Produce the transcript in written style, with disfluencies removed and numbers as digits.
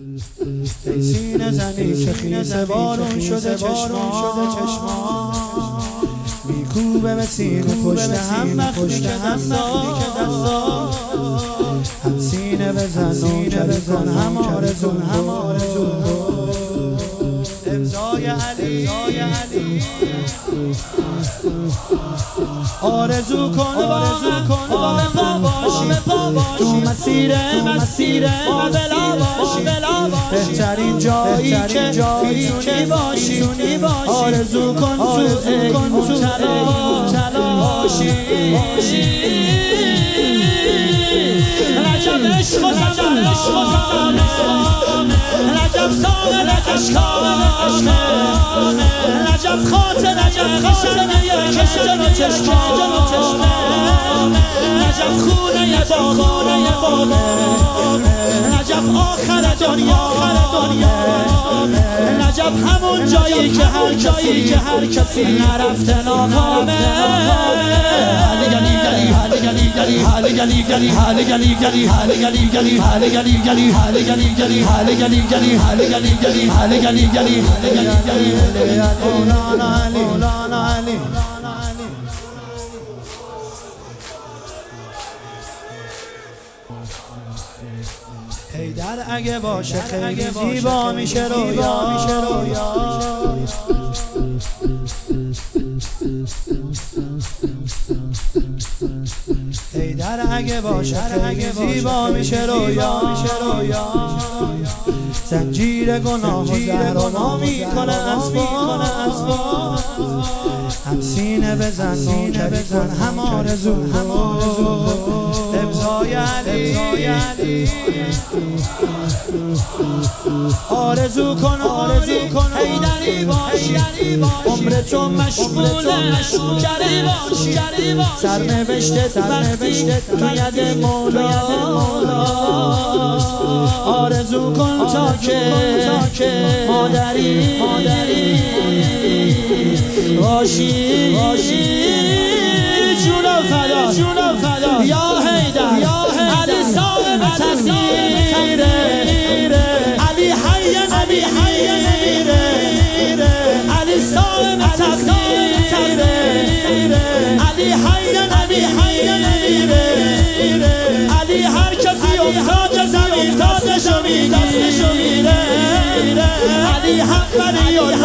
سینه زنی که خیز بارون شده چشمان میکوبه به سینه پشت هم وقتی که دستا هم سینه بزن هم آرزون امضای علی آرزو کن با وفا باشی تو مسیر ما بلا باشی بهترین جایی که میتونی باشی آرزو کن تو تلاشی رجب عشق و زمانه رجب سامن عشقانه رجب خاطره که جلو چشمانه رجب خونه بابانه رجب آخر دنیا رجب همون جایی که هر کسی نرفته ناکامه حیدر اگه باشه خیلی زیبا میشه رویا حیدر اگه باشه خیلی زیبا میشه رویا زنجیر گناه و زهر و ما میکنه اسباب هم سینه بزن هم آرزو امضای علی آرزو کن حیدری باشی عمر تو مشغول گری باشی سرنوشتت تو ید مولا آرزو کن تا که مادری باشی جونم فدا یا حیدر علی صاحب تقدیره علی حی علی صاحب تقدیره علی حی علی هر کسی افتاد زمین دستشو میگیره علی حق